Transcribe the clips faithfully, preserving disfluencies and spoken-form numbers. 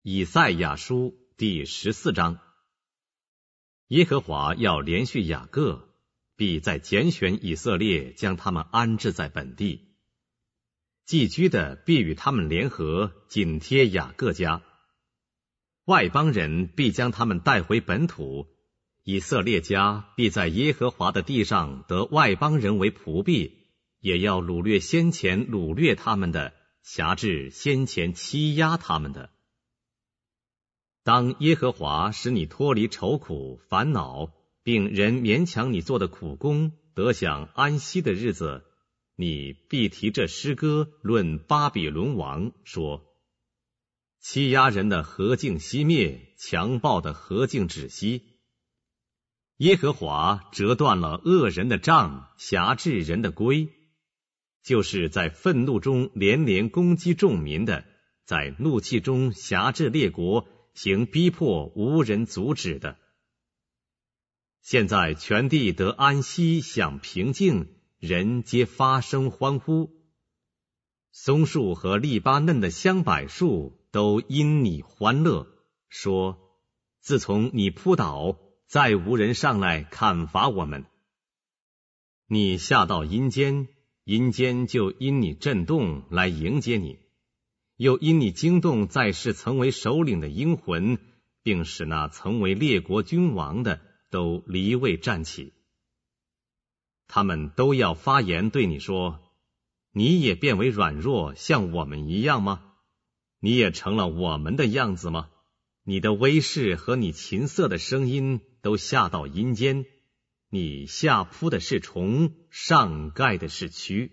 以赛亚书第十四章。耶和华要连续雅各，必再拣选以色列，将他们安置在本地。寄居的必与他们联合，紧贴雅各家。外邦人必将他们带回本土，以色列家必在耶和华的地上得外邦人为仆婢，也要掳掠先前掳掠他们的，辖制先前欺压他们的。当耶和华使你脱离愁苦、烦恼，并人勉强你做的苦工，得享安息的日子，你必提这诗歌论巴比伦王，说：欺压人的何竟熄灭，强暴的何竟止息。耶和华折断了恶人的杖，辖制人的规，就是在愤怒中连连攻击众民的，在怒气中辖制列国，行逼迫无人阻止的。现在全地得安息，享平静，人皆发声欢呼。松树和利巴嫩的香柏树都因你欢乐，说：自从你扑倒，再无人上来砍伐我们。你下到阴间，阴间就因你震动来迎接你，又因你惊动在世曾为首领的英魂，并使那曾为列国君王的都离位站起。他们都要发言对你说：你也变为软弱，像我们一样吗？你也成了我们的样子吗？你的威势和你琴瑟的声音都下到阴间，你下扑的是虫，上盖的是蛆。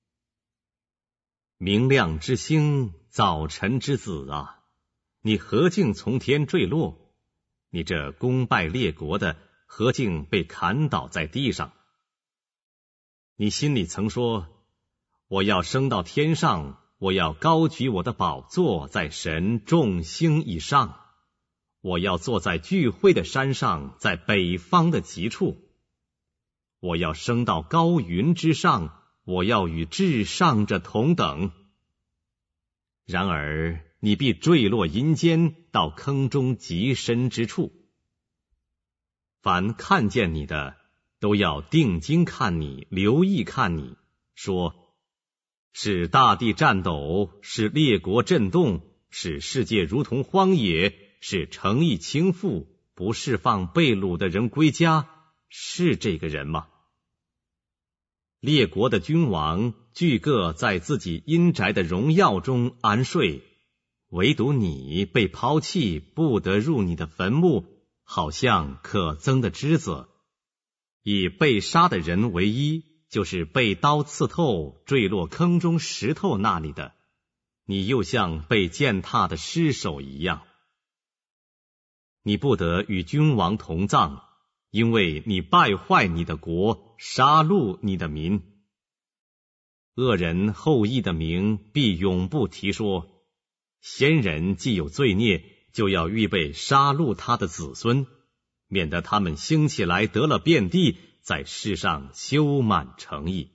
明亮之星，早晨之子啊，你何竟从天坠落？你这攻败列国的，何竟被砍倒在地上？你心里曾说：我要升到天上，我要高举我的宝座在神众星以上，我要坐在聚会的山上，在北方的极处，我要升到高云之上，我要与至上者同等。然而你必坠落阴间，到坑中极深之处。凡看见你的，都要定睛看你，留意看你，说：使大地颤抖，使列国震动，使世界如同荒野，使城邑倾覆，不释放被掳的人归家，是这个人吗？列国的君王俱各在自己阴宅的荣耀中安睡，唯独你被抛弃，不得入你的坟墓，好像可憎的枝子。以被杀的人为一，就是被刀刺透，坠落坑中石头那里的，你又像被践踏的尸首一样。你不得与君王同葬，因为你败坏你的国，杀戮你的民。恶人后裔的名必永不提说，先人既有罪孽，就要预备杀戮他的子孙，免得他们兴起来得了遍地，在世上修满城邑。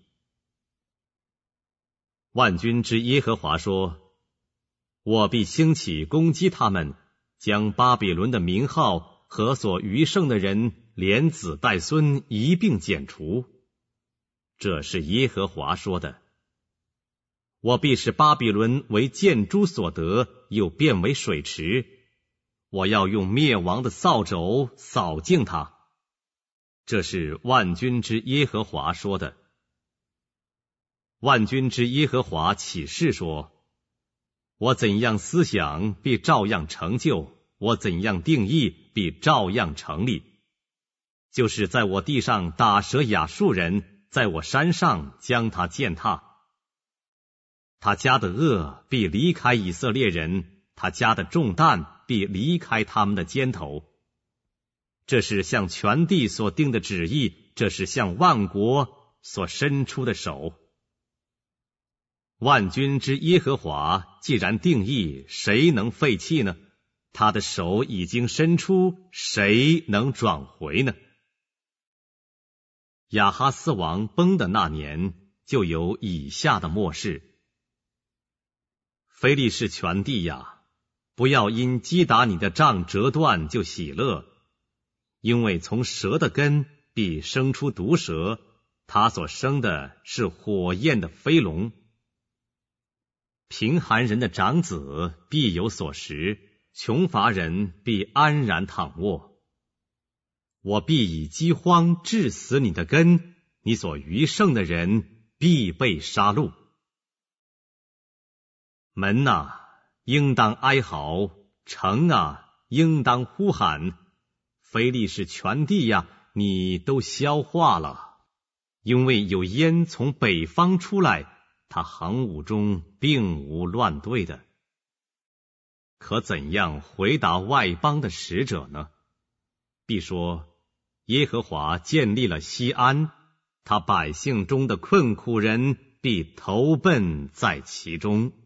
万军之耶和华说：我必兴起攻击他们，将巴比伦的名号和所余剩的人，连子带孙一并剪除。这是耶和华说的。我必使巴比伦为箭猪所得，又变为水池。我要用灭亡的扫帚扫净它。这是万军之耶和华说的。万军之耶和华起誓说：我怎样思想，必照样成就；我怎样定义，必照样成立。就是在我地上打折亚述人，在我山上将他践踏。他家的恶必离开以色列人，他家的重担必离开他们的肩头。这是向全地所定的旨意，这是向万国所伸出的手。万军之耶和华既然定义，谁能废弃呢？他的手已经伸出，谁能转回呢？亚哈斯王崩的那年，就有以下的末世。非利士全地呀， 不要因击打你的杖折断就喜乐，因为从蛇的根必生出毒蛇，它所生的是火焰的飞龙。贫寒人的长子必有所食，穷乏人必安然躺卧。我必以饥荒致死你的根，你所余剩的人必被杀戮。门啊，应当哀嚎；城啊，应当呼喊。非利士全地呀，你都消化了，因为有烟从北方出来，他行伍中并无乱队的。可怎样回答外邦的使者呢？必说，耶和华建立了西安，他百姓中的困苦人必投奔在其中。